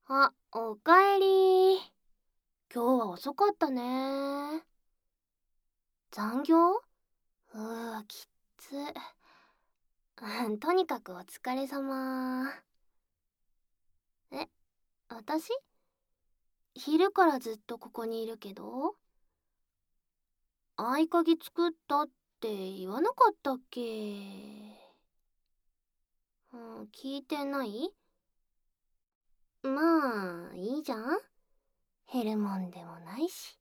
あ、おかえり。今日は遅かったね。残業？きっつ。とにかくお疲れ様。え、私？昼からずっとここにいるけど？合鍵作ったって言わなかったっけ？聞いてない？まあ、いいじゃん。減るもんでもないし。